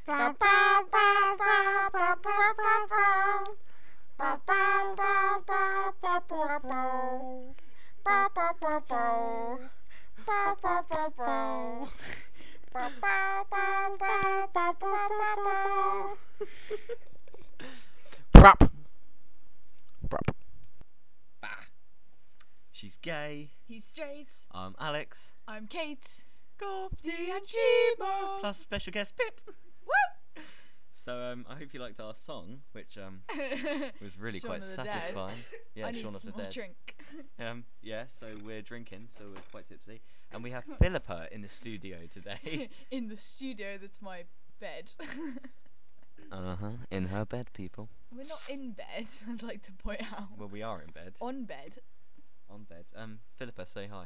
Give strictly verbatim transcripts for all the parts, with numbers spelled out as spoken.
Prop. Prop. Bah. She's gay. He's straight. I'm Alex. I'm Kate. Golf D and Chima. Plus special guest Pip. Woo! So um, I hope you liked our song, which um was really Shaun quite of the Dead. satisfying. Yeah, I need Shaun of the some more Dead. drink. Um, yeah, so we're drinking, so we're quite tipsy, and we have Philippa in the studio today. In the studio, that's my bed. Uh huh. In her bed, people. We're not in bed. I'd like to point out. Well, we are in bed. On bed. On bed. Um, Philippa, say hi.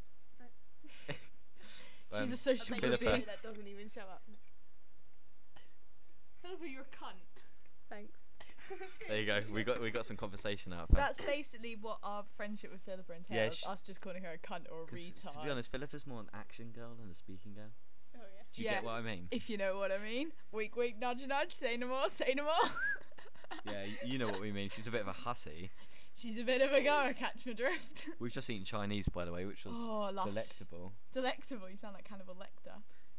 She's Um, a social Philippa. being. That doesn't even show up. Philippa, you're a cunt. Thanks. There you go. We got we got some conversation out of her. That's basically what our friendship with Philippa Yeah, entails. sh- us just calling her a cunt or a 'Cause retard. To be honest, Philippa's more an action girl than a speaking girl. Oh yeah. Do you Yeah. get what I mean? If you know what I mean. Wink, wink, nudge, nudge. Say no more. Say no more. Yeah, y- you know what we mean. She's a bit of a hussy. She's a bit of a goer. Catch my drift. We've just eaten Chinese, by the way, which was Oh, lush. delectable. Delectable. You sound like Hannibal Lecter.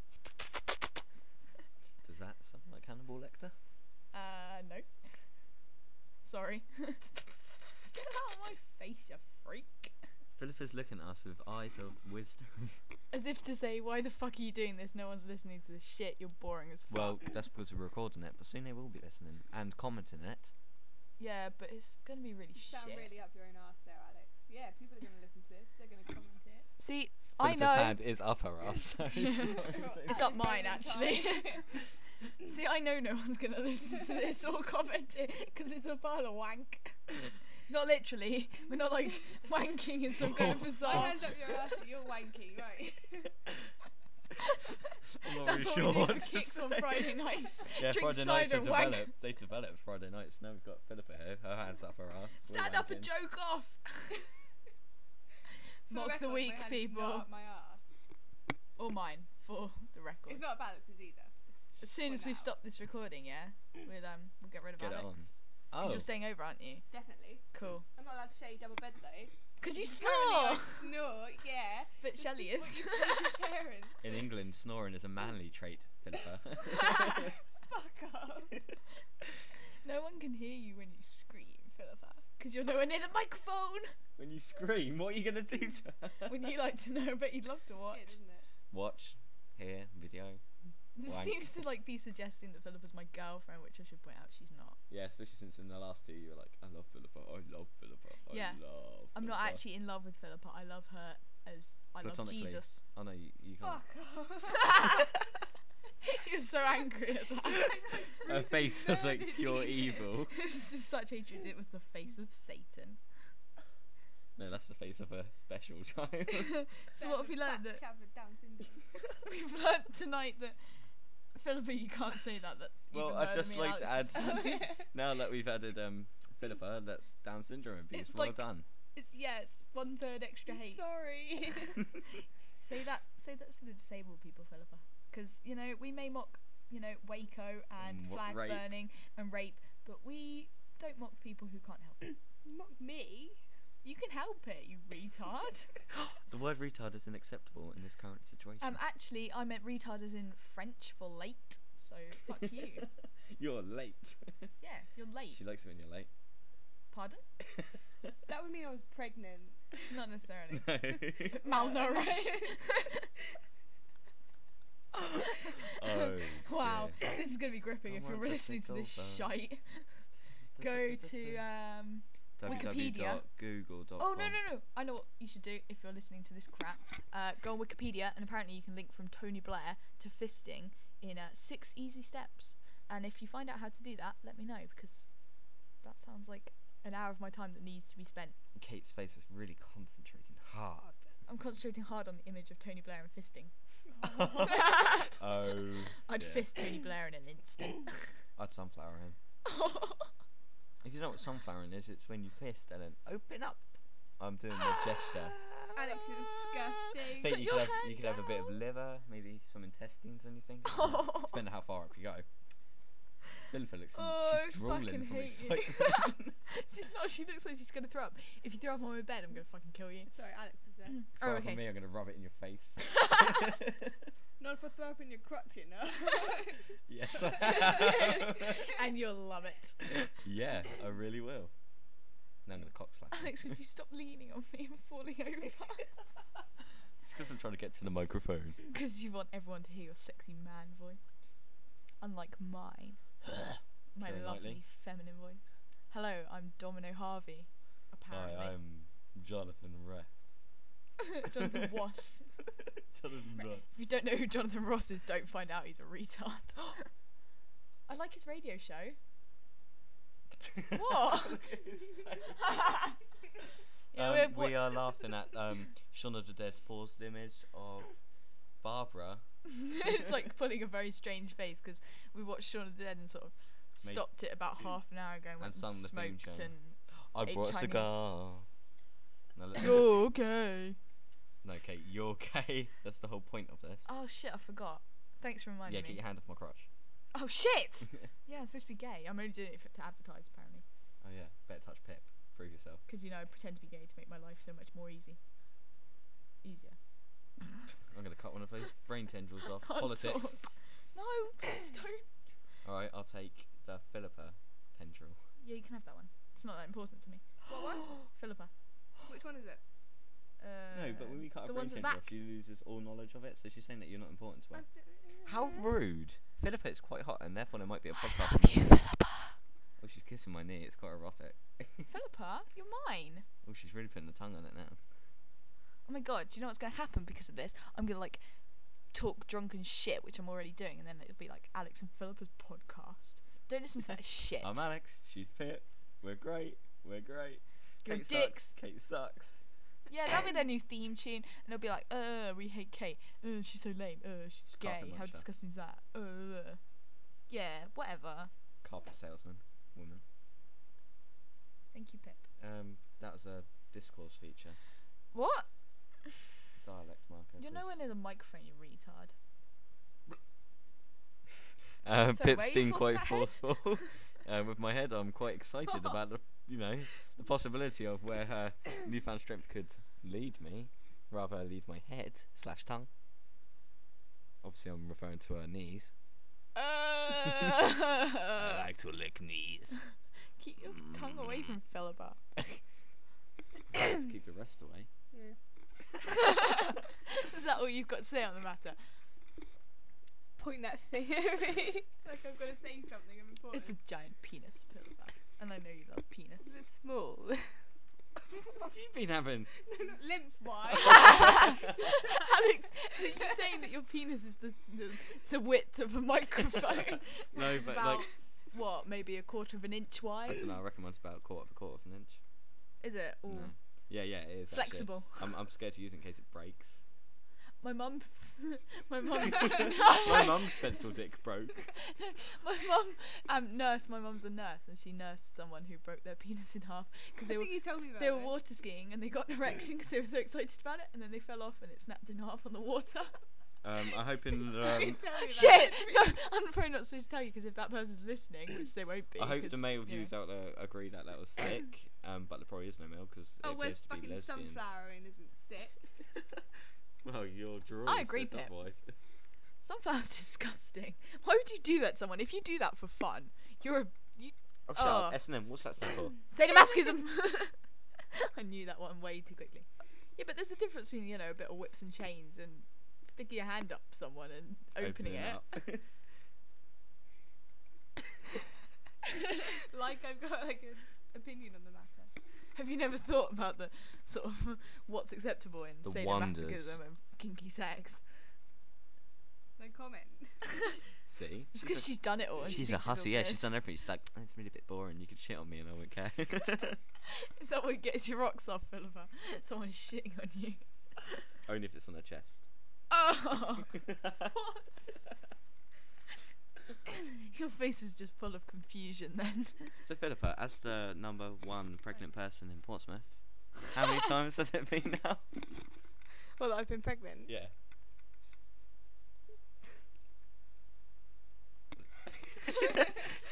Does that sound like Hannibal Lecter? Uh, no. Sorry. Get out of my face, you freak. Philippa's looking at us with eyes of wisdom. As if to say, why the fuck are you doing this? No one's listening to this shit. You're boring as fuck. Well, that's because we're recording it, but soon they will be listening and commenting it. Yeah, but it's gonna be really You shit. sound really up your own arse there, Alex. Yeah, people are going to listen to this. They're going to comment it. See, I Philippa's know. hand is up her ass. So she knows It's up mine, actually. See, I know no one's gonna listen to this or comment it because it's a pile of wank. Not literally. We're not like wanking in some kind of My bizarre. hand's up your arse and you're wanky, right? I'm not That's really what sure we do what for to kicks on say. Friday nights. Yeah, Drink Friday nights cider have and wank. developed. They developed Friday nights. Now we've got Philippa here. Her hands up her ass. We're Stand up and wanking. joke off. For Mock the record, weak, my hand's people. Not up my arse. Or mine, for the record. It's not balances either. Just As soon point as we've out. stopped this recording, yeah, we'll um we'll get rid of Get it Alex. on. 'Cause Oh. you're staying over, aren't you? Definitely. Cool. I'm not allowed to share your double bed though. Cause you Apparently snore. I snore, yeah. But That's Shelley just is. what you tell your parents. In England, snoring is a manly trait, Philippa. Fuck off. No one can hear you when you scream, Philippa. Because you're nowhere near the microphone. When you scream, what are you going to do to her? Would you like to know? But you'd love to It's watch. weird, isn't it? Watch, hear, video. This Wank. seems to like be suggesting that Philippa's my girlfriend, which I should point out she's not. Yeah, especially since in the last two you were like, I love Philippa, I love Philippa, I Yeah. love I'm not Philippa." actually in love with Philippa. I love her as I love Platonically. Jesus. Oh no, you, you can't. Fuck off. You're so angry at that. Her face was like, you're evil. It's just such hatred. It was the face of Satan. No, that's the face of a special child. So what have we learned? That Chap with Down syndrome. we've learned tonight that Philippa, you can't say that. That's Well, even I'd murder just me like to out. add It's- now that we've added um, Philippa, that's Down syndrome abuse. It's Well like- done. It's yeah, it's one third extra hate. Sorry. Say that. Say that to the disabled people, Philippa. Because you know we may mock, you know, Waco and Mm, what- flag rape. burning and rape, but we don't mock people who can't help it. Mock me. You can help it, you retard. The word retard is unacceptable in this current situation. Um, actually, I meant retard as in French for late. So fuck you. You're late. Yeah, you're late. She likes it when you're late. Pardon? That would mean I was pregnant. Not necessarily. No. Malnourished. Oh, Wow, dear. this is gonna be gripping if I you're want to listening to take this over. shite. Go to um. Wikipedia. Google dot com. Oh no no no! I know what you should do if you're listening to this crap. Uh, go on Wikipedia, and apparently you can link from Tony Blair to fisting in uh, six easy steps. And if you find out how to do that, let me know because that sounds like an hour of my time that needs to be spent. Kate's face is really concentrating hard. I'm concentrating hard on the image of Tony Blair and fisting. Oh. I'd dear. fist Tony Blair in an instant. I'd sunflower him. If you know what sunflowering is, it's when you fist and then open up. I'm doing the gesture. Alex is I disgusting. think you your could have hand you could have a bit of down. liver, maybe some intestines, anything. Oh. Depending on how far up you go. Philippa looks. Oh, she's I drooling fucking from hate you. excitement. She's not. She looks like she's gonna throw up. If you throw up on my bed, I'm gonna fucking kill you. Sorry, Alex is there. Oh, Far okay. from me, I'm gonna rub it in your face. Not if I throw up in your crotch, you know. Yes. Yes, and you'll love it. Yeah, I really will. Now I'm gonna cock slap. Alex, would you stop leaning on me and falling over? It's because I'm trying to get to the microphone. Because you want everyone to hear your sexy man voice. Unlike mine. My Keira lovely Knightley. feminine voice. Hello, I'm Domino Harvey. Apparently. Hi, I'm Jonathan Ress. Jonathan Ross. Jonathan Ress. If you don't know who Jonathan Ross is, don't find out he's a retard. I like his radio show. What? Look at his face. Yeah, um, we're- we are laughing at um, Shaun of the Dead's paused image of Barbara. It's like putting a very strange face because we watched Shaun of the Dead and sort of Made- stopped it about half an hour ago and, went and sung the theme smoked tune. and I Ate brought a Chinese. cigar. No, let- you're okay. no, Kate, you're gay. That's the whole point of this. Oh shit, I forgot. Thanks for reminding yeah, me. get your hand off my crotch. Oh shit! Yeah, I'm supposed to be gay. I'm only doing it for, to advertise apparently. Oh yeah, better touch Pip. Prove yourself. Because, you know, I pretend to be gay to make my life so much more easy. Easier. I'm gonna cut one of those brain tendrils off. Can't Politics. talk. No, please don't. All right, I'll take the Philippa tendril. Yeah, you can have that one. It's not that important to me. What one? Philippa. Which one is it? Uh, No, but when we cut a the brain ones at the tendril back. off, she loses all knowledge of it. So she's saying that you're not important to I her. d- How rude! Philippa is quite hot, and therefore there might be a podcast. Love you, Philippa. Oh, she's kissing my knee. It's quite erotic. Philippa, you're mine. Oh, she's really putting the tongue on it now. Oh my god, do you know what's going to happen because of this? I'm going to, like, talk drunken shit, which I'm already doing, and then it'll be like Alex and Philippa's podcast. Don't listen to that shit. I'm Alex. She's Pip. We're great. We're great. You're Kate dicks. sucks. Kate sucks. Yeah, that'll be their new theme tune, and it'll be like, uh, we hate Kate. Uh, she's so lame. Uh, she's Carpet gay. How muncher. disgusting is that? Uh, yeah, whatever. Carpet salesman. Woman. Thank you, Pip. Um, that was a discourse feature. What? Dialect marker. You're 'cause- nowhere near the microphone, you retard. Uh, Sorry, Pip's where are you been forcing quite that head? forceful. uh, with my head, I'm quite excited about the, you know, the possibility of where her newfound strength could lead me, rather lead my head slash tongue. Obviously, I'm referring to her knees. Uh, I like to lick knees. keep your tongue away from Philippa. I like to keep the rest away. Yeah. Is that all you've got to say on the matter? Point that thing at me. Like I'm gonna say something important. It's a giant penis, Philippa. And I know you love Is penis. it small? What have you been having? No, not lymph wise. Alex, are you saying that your penis is the, the, the width of a microphone? No, Which is but about, like, what, maybe a quarter of an inch wide? I don't know. I reckon mine's about a quarter of a quarter of an inch. Is it? Ooh. No. Yeah, yeah, it is. actually. Flexible. I'm, I'm scared to use it in case it breaks. My mum, my mum, My mum's pencil dick broke. my mum, um, nurse. My mum's a nurse, and she nursed someone who broke their penis in half because I they were think you told me about they were it. water skiing and they got an erection because they were so excited about it, and then they fell off and it snapped in half on the water. Um, I hope in You um, tell me about Shit! it. No, I'm probably not supposed to tell you because if that person's listening, which they won't be. I hope the 'cause, male you know. views out there agree that that was sick. Um, but there probably is no male because it Oh, appears where's to be fucking lesbians. sunflowering isn't sick. Well, your drawers I agree, says Pip. otherwise. Sunflower's disgusting. Why would you do that to someone? If you do that for fun, you're a you Oh, shut Oh. up. S and M, what's that stand for? sadomasochism. I knew that one way too quickly. Yeah, but there's a difference between, you know, a bit of whips and chains and sticking your hand up someone and opening, it. up. Like I've got like an opinion on the matter. Have you never thought about the sort of what's acceptable in The sadomasochism wonders. and kinky sex? No comment. See? Just because she's done it all. And she She's a thinks it's all hussy, yeah, good. she's done everything. She's like, "Oh, it's really a bit boring. You could shit on me and I wouldn't care. Is that what gets your rocks off, Philippa? Someone shitting on you. Only if it's on her chest. Oh, your face is just full of confusion then. So, Philippa, as the number one pregnant person in Portsmouth, how many times has it been now? Well, I've been pregnant. Yeah.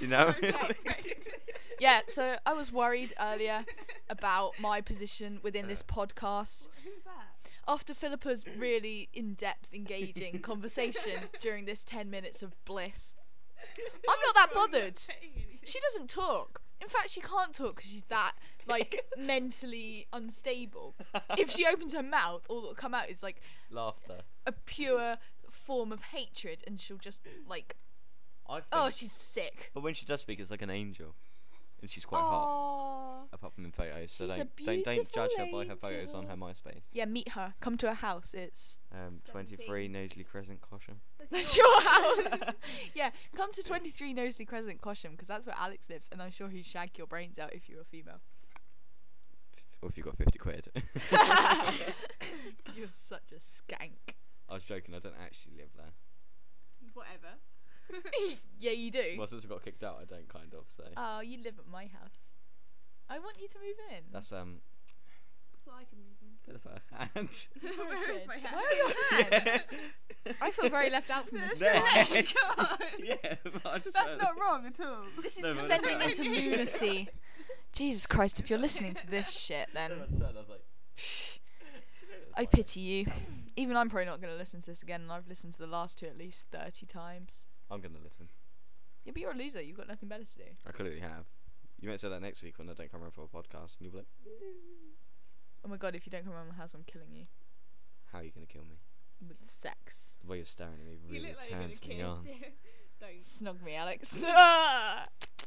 You know. Okay, great. Yeah, so I was worried earlier about my position within this podcast. Who's that? After Philippa's really in-depth, engaging conversation during this ten minutes of bliss, I'm not that bothered. She doesn't talk. In fact, she can't talk because she's that, like, mentally unstable. If she opens her mouth, all that will come out is, like, Laughter. a pure form of hatred, and she'll just, like, I think. oh, she's sick. But when she does speak, it's like an angel, and she's quite hot. Oh. Apart from in photos, so She's a don't, don't don't judge her by her beautiful photos on her angel. MySpace. Yeah, meet her. Come to her house. It's Um, twenty-three Knowsley Crescent, Cosham. that's your house. Yeah, come to twenty-three Knowsley Crescent, Cosham, because that's where Alex lives, and I'm sure he'd shag your brains out if you were female. Or if you got fifty quid. You're such a skank. I was joking. I don't actually live there. Whatever. Yeah, you do. Well, since I got kicked out, I don't kind of. So Oh, you live at my house. I want you to move in. that's um So I can move in. Philippa and Where is my hand? Where are your hands? I feel very left out from this. There. film. Come on. yeah, but I just That's heard- not wrong at all. This is No, but- descending into lunacy. Jesus Christ, if you're listening to this shit, then I said, I was like, I pity you. Even I'm probably not going to listen to this again, and I've listened to the last two at least thirty times. I'm gonna listen. Yeah, but you're a loser. You've got nothing better to do. I clearly have. You might say that next week when I don't come around for a podcast, and you'll be like, Oh my god, if you don't come around my house, I'm killing you. "How are you gonna kill me?" With sex. The way you're staring at me You really look like you're gonna turns me kiss. on. Don't. Snog me, Alex. Ah,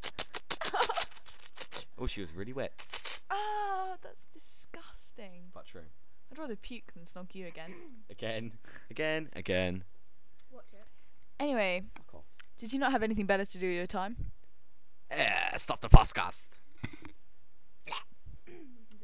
Oh, she was really wet, Ah, that's disgusting. but true. I'd rather puke than snog you again. Again, again, again. Watch it. Anyway, Fuck off. did you not have anything better to do with your time? Eh, stop the podcast.